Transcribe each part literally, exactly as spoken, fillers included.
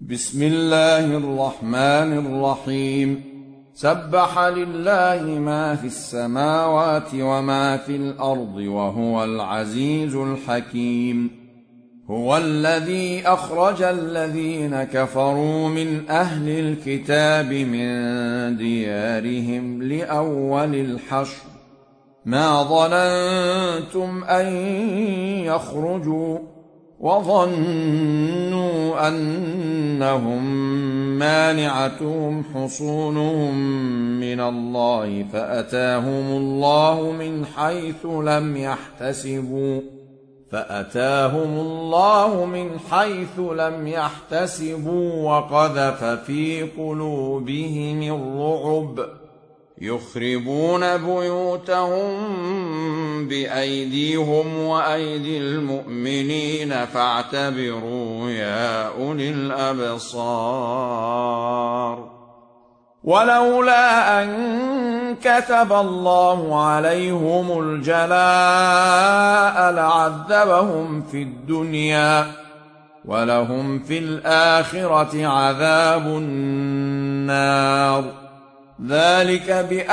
بسم الله الرحمن الرحيم سبح لله ما في السماوات وما في الأرض وهو العزيز الحكيم. هو الذي أخرج الذين كفروا من أهل الكتاب من ديارهم لأول الحشر ما ظننتم أن يخرجوا وظنوا أنهم مانعتهم حصونهم من الله فأتاهم الله من حيث لم يحتسبوا فأتاهم الله من حيث لم يحتسبوا وقذف في قلوبهم الرعب يخربون بيوتهم بأيديهم وأيدي المؤمنين فاعتبروا يا أولي الأبصار. ولولا أن كتب الله عليهم الجلاء لعذبهم في الدنيا ولهم في الآخرة عذاب النار ذلك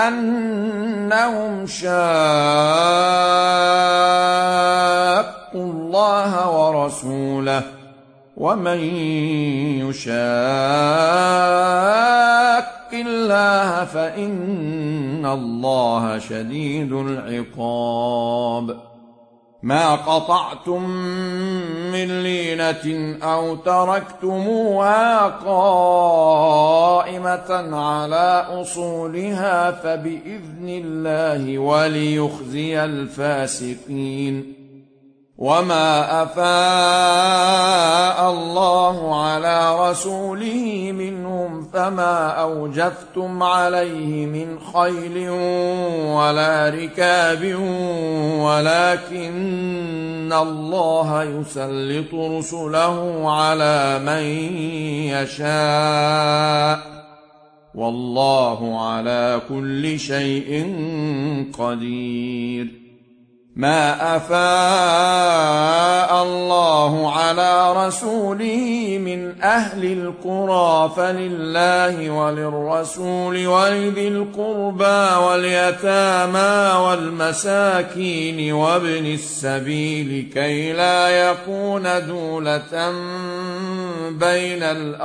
بأنهم شاقوا الله ورسوله ومن يشاق الله فإن الله شديد العقاب. ما قطعتم من لينة أو تركتموها قائمة على أصولها فبإذن الله وليخزي الفاسقين. وما أفاء الله على رسوله منهم فما أوجفتم عليه من خيل ولا ركاب ولكن الله يسلط رسله على من يشاء والله على كل شيء قدير. ما أفاء الله على رسوله من أهل القرى فلله وللرسول ولذي القربى واليتامى والمساكين وابن السبيل كي لا يكون دولة بين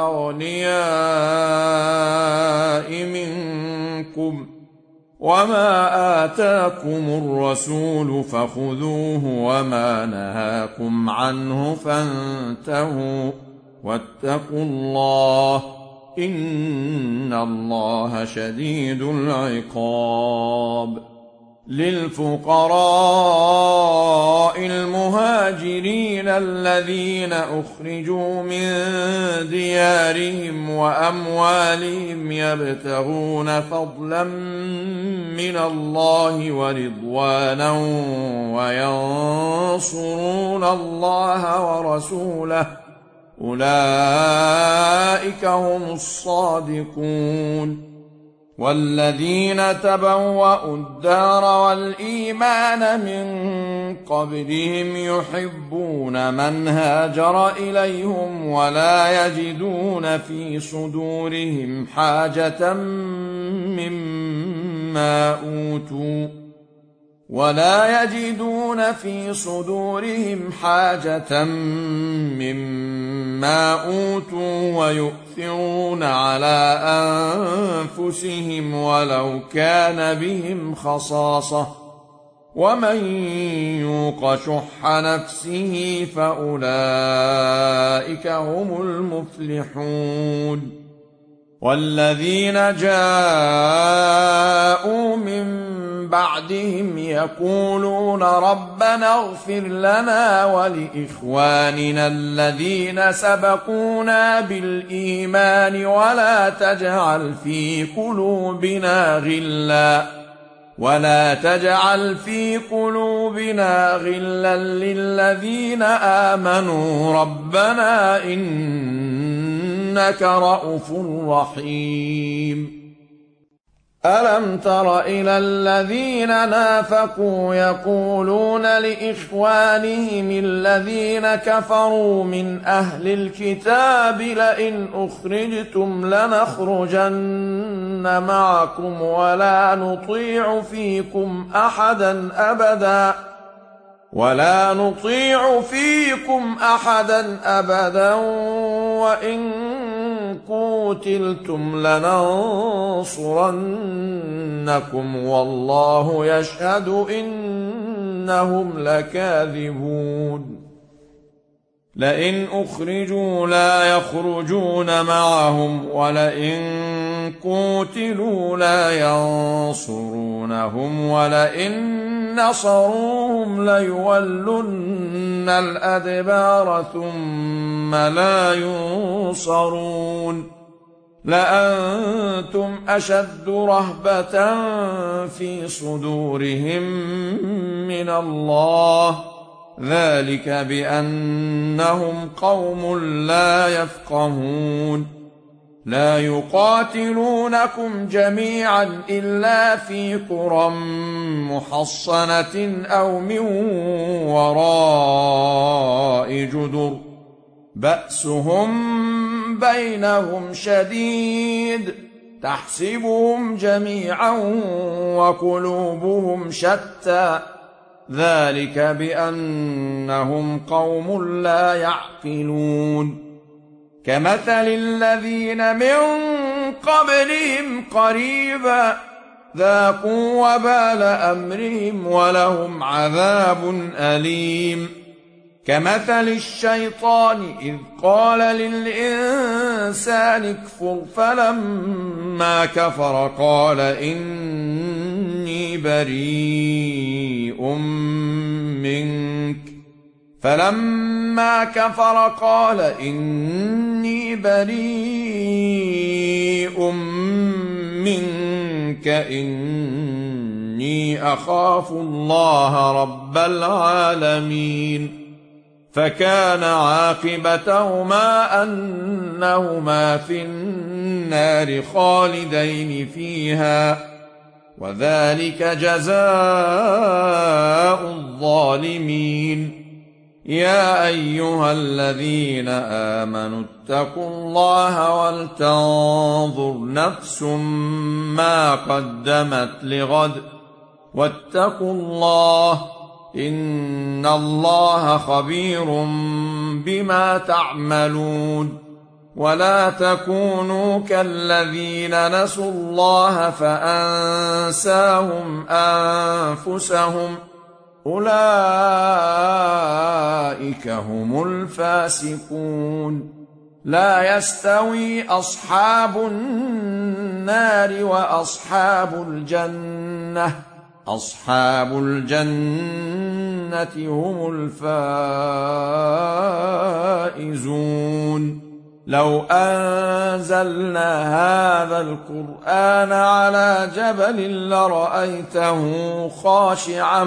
الأغنياء منكم وما آتاكم الرسول فخذوه وما نهاكم عنه فانتهوا واتقوا الله إن الله شديد العقاب. للفقراء المهاجرين الذين أخرجوا من ديارهم وأموالهم يبتغون فضلا من الله ورضوانا وينصرون الله ورسوله أولئك هم الصادقون. والذين تبوأوا الدار والإيمان من قبلهم يحبون من هاجر إليهم ولا يجدون في صدورهم حاجة مما أوتوا ولا يجدون في صدورهم حاجة مما أوتوا ويؤثرون على أنفسهم ولو كان بهم خصاصة ومن يوق شح نفسه فأولئك هم المفلحون. والذين جاءوا من بعدهم يقولون ربنا اغفر لنا ولإخواننا الذين سبقونا بالإيمان ولا تجعل في قلوبنا غلا ولا تجعل في قلوبنا غلا للذين آمنوا ربنا إنك رءوف رحيم. ألم تر إلى الذين نافقوا يقولون لإخوانهم الذين كفروا من أهل الكتاب لئن أخرجتم لنخرجن معكم ولا نطيع فيكم أحدا أبدا ولا نطيع فيكم أحدا أبدا وإن قوتلتم لننصرنكم والله يشهد إنهم لكاذبون لئن أخرجوا لا يخرجون معهم ولئن قوتلوا لا ينصرونهم ولئن نصروهم ليولن الأدبار ثم لا ينصرون لأنتم أشد رهبة في صدورهم من الله ذلك بأنهم قوم لا يفقهون لا يقاتلونكم جميعا إلا في قرى محصنة أو من وراء جدر بأسهم بينهم شديد تحسبهم جميعا وقلوبهم شتى ذلك بأنهم قوم لا يعقلون كمثل الذين من قبلهم قريبا ذاقوا وبال أمرهم ولهم عذاب أليم كمثل الشيطان إذ قال للإنسان اكفر فلما كفر قال إني بريء منك فلما كفر قال إني بريء منك إني أخاف الله رب العالمين فكان عاقبتهما أنهما في النار خالدين فيها وذلك جزاء الظالمين يا أيها الذين آمنوا اتقوا الله ولتنظر نفس ما قدمت لغد واتقوا الله إن الله خبير بما تعملون ولا تكونوا كالذين نسوا الله فأنساهم أنفسهم أولئك هم الفاسقون لا يستوي أصحاب النار وأصحاب الجنة أصحاب الجنة هم الفائزون لو أنزلنا هذا القرآن على جبل لرأيته خاشعا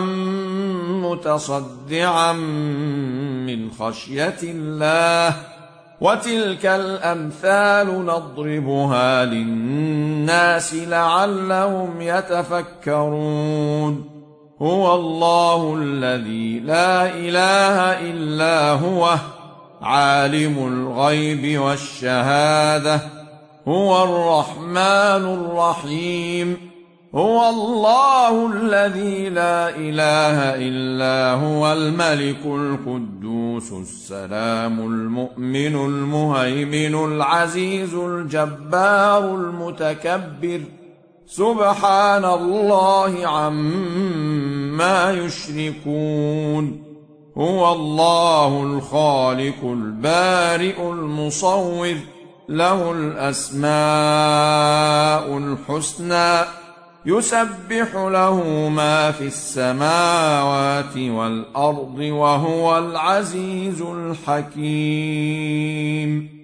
متصدعا من خشية الله وتلك الأمثال نضربها للناس لعلهم يتفكرون هو الله الذي لا إله إلا هو عالم الغيب والشهادة هو الرحمن الرحيم هو الله الذي لا إله إلا هو الملك القدوس السلام المؤمن المهيمن العزيز الجبار المتكبر سبحان الله عما يشركون هو الله الخالق البارئ المصور له الأسماء الحسنى يسبح له ما في السماوات والأرض وهو العزيز الحكيم